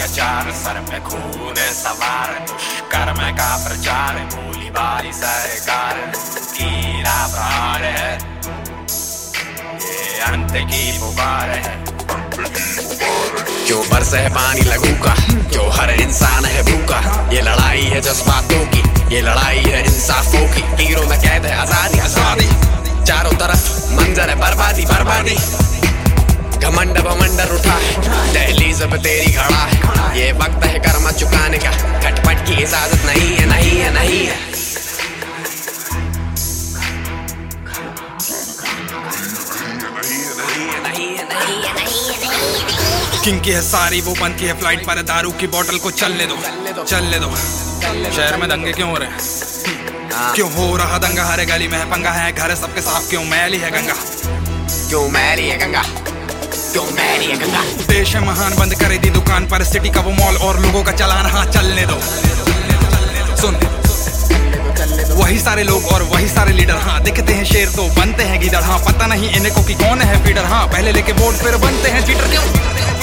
अत्याचार, सर पे खून सवार, दुष्कर्म का प्रचार, गोली बारी सरकार, कीड़ा प्रहार है, ये अंत की पुकार है। क्यों बरसे है पानी लहू का, क्यों हर इंसान है भूखा, ये लड़ाई है जज्बातों की, ये लड़ाई है इंसाफों की। तीरों में कैद है आजादी आजादी, चारों तरफ मंजर है बर्बादी बर्बादी। घमंड बमंडर उठा है, दहलीज पे तेरी खड़ा है, ये वक्त है कर्म चुकाने का, खटपट की इजाजत नहीं है नहीं है नहीं है। किंग की है सारी वो बंद की है फ्लाइट पर, दारू की बोतल को चलने दो चलने दो। शहर में दंगे क्यों हो रहे हैं, क्यों हो रहा दंगा, हर गली में है पंगा, है घर सबके साफ, क्यों मैली है गंगा, क्यों मैली है गंगा, क्यों मैली है गंगा। देश है महान, बंद करे दी दुकान पर सिटी का वो मॉल और लोगों का चलान, हाँ चलने दो। सुन वही सारे लोग और वही सारे लीडर, हाँ दिखते हैं शेर तो बनते हैं गीदड़, हाँ पता नहीं इन्हें को कि कौन है फीडर, हाँ पहले लेके वोट फिर बनते हैं चीटर। क्यों